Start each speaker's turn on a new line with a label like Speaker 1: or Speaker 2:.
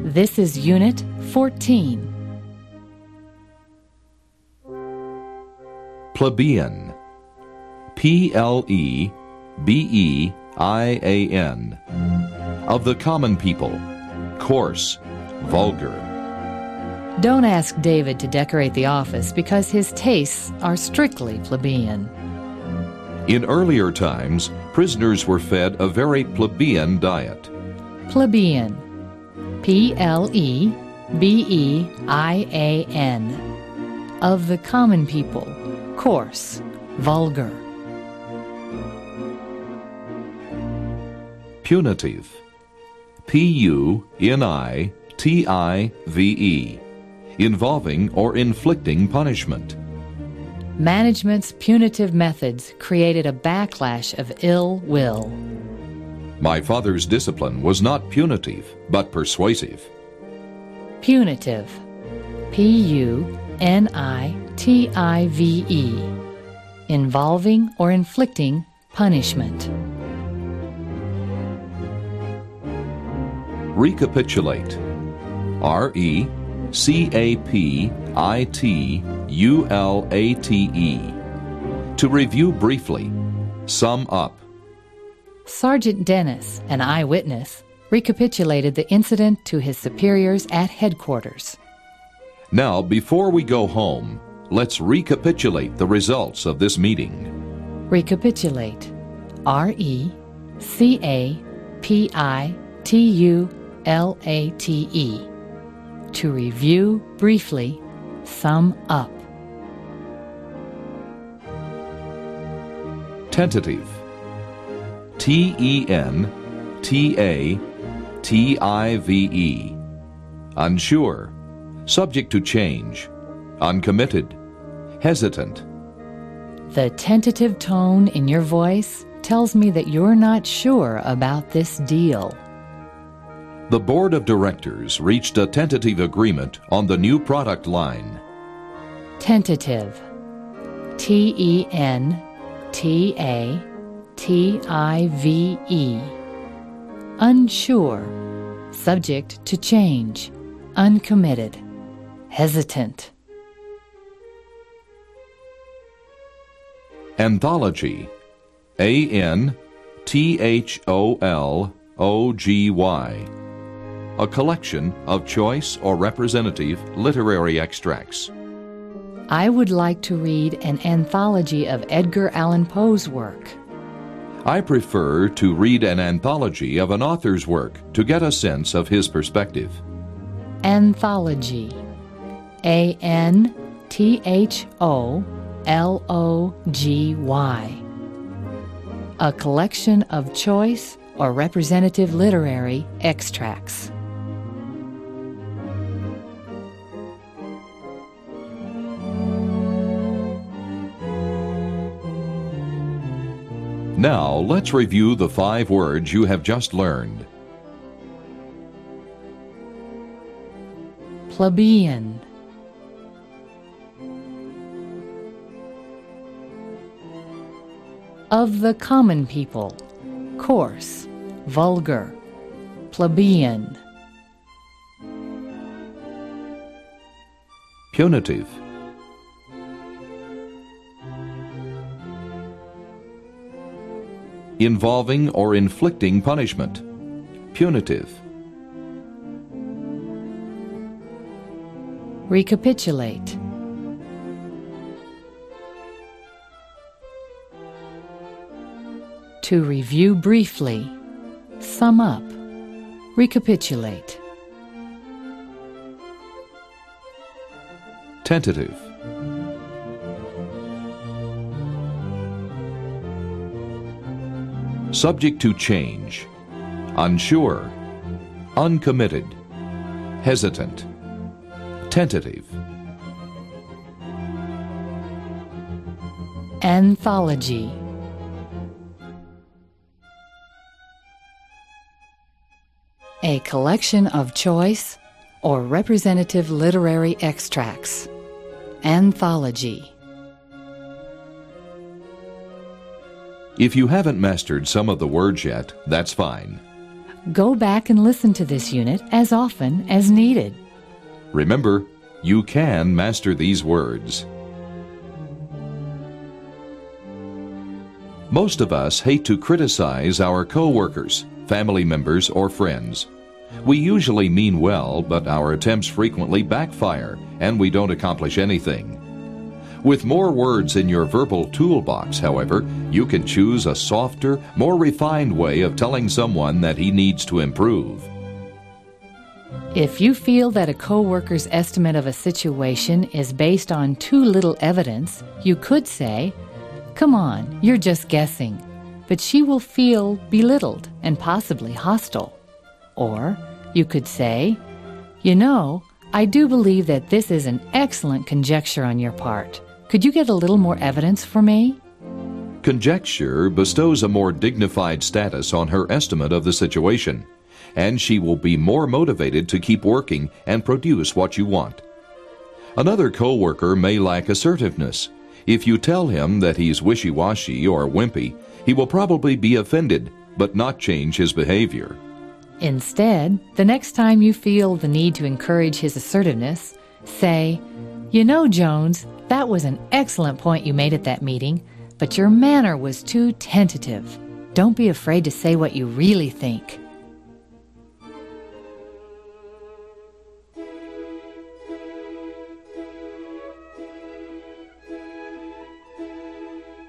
Speaker 1: This is Unit 14.
Speaker 2: Plebeian. P-L-E-B-E-I-A-N. Of the common people. Coarse. Vulgar.
Speaker 1: Don't ask David to decorate the office because his tastes are strictly plebeian.
Speaker 2: In earlier times, prisoners were fed a very plebeian diet.
Speaker 1: Plebeian. P-L-E-B-E-I-A-N. Of the common people. Coarse. Vulgar.
Speaker 2: Punitive. P-U-N-I-T-I-V-E. Involving or inflicting punishment.
Speaker 1: Management's punitive methods created a backlash of ill will.
Speaker 2: My father's discipline was not punitive, but persuasive.
Speaker 1: Punitive. P-U-N-I-T-I-V-E. Involving or inflicting punishment.
Speaker 2: Recapitulate. R-E-C-A-P-I-T-U-L-A-T-E. To review briefly. Sum up.
Speaker 1: Sergeant Dennis, an eyewitness, recapitulated the incident to his superiors at headquarters.
Speaker 2: Now, before we go home, let's recapitulate the results of this meeting.
Speaker 1: Recapitulate. R-E-C-A-P-I-T-U-L-A-T-E. To review briefly, sum up.
Speaker 2: Tentative. T-E-N-T-A-T-I-V-E. Unsure. Subject to change. Uncommitted. Hesitant.
Speaker 1: The tentative tone in your voice tells me that you're not sure about this deal.
Speaker 2: The board of directors reached a tentative agreement on the new product line.
Speaker 1: Tentative. T-E-N-T-A-T-I-V-E. Unsure. Subject to change. Uncommitted. Hesitant.
Speaker 2: Anthology. A-N-T-H-O-L-O-G-Y. A collection of choice or representative literary extracts.
Speaker 1: I would like to read an anthology of Edgar Allan Poe's work.
Speaker 2: I prefer to read an anthology of an author's work to get a sense of his perspective.
Speaker 1: Anthology. A-N-T-H-O-L-O-G-Y. A collection of choice or representative literary extracts.
Speaker 2: Now, let's review the 5 words you have just learned.
Speaker 1: Plebeian. Of the common people. Coarse. Vulgar. Plebeian.
Speaker 2: Punitive. Involving or inflicting punishment. Punitive.
Speaker 1: Recapitulate. To review briefly. Sum up. Recapitulate.
Speaker 2: Tentative. Subject to change. Unsure. Uncommitted. Hesitant. Tentative.
Speaker 1: Anthology. A collection of choice or representative literary extracts. Anthology.
Speaker 2: If you haven't mastered some of the words yet, that's fine.
Speaker 1: Go back and listen to this unit as often as needed.
Speaker 2: Remember, you can master these words. Most of us hate to criticize our co-workers, family members, or friends. We usually mean well, but our attempts frequently backfire, and we don't accomplish anything. With more words in your verbal toolbox, however, you can choose a softer, more refined way of telling someone that he needs to improve.
Speaker 1: If you feel that a coworker's estimate of a situation is based on too little evidence, you could say, "Come on, you're just guessing," but she will feel belittled and possibly hostile. Or you could say, "You know, I do believe that this is an excellent conjecture on your part. Could you get a little more evidence for me?"
Speaker 2: Conjecture bestows a more dignified status on her estimate of the situation, and she will be more motivated to keep working and produce what you want. Another coworker may lack assertiveness. If you tell him that he's wishy-washy or wimpy, he will probably be offended, but not change his behavior.
Speaker 1: Instead, the next time you feel the need to encourage his assertiveness, say, "You know, Jones, that was an excellent point you made at that meeting, but your manner was too tentative. Don't be afraid to say what you really think."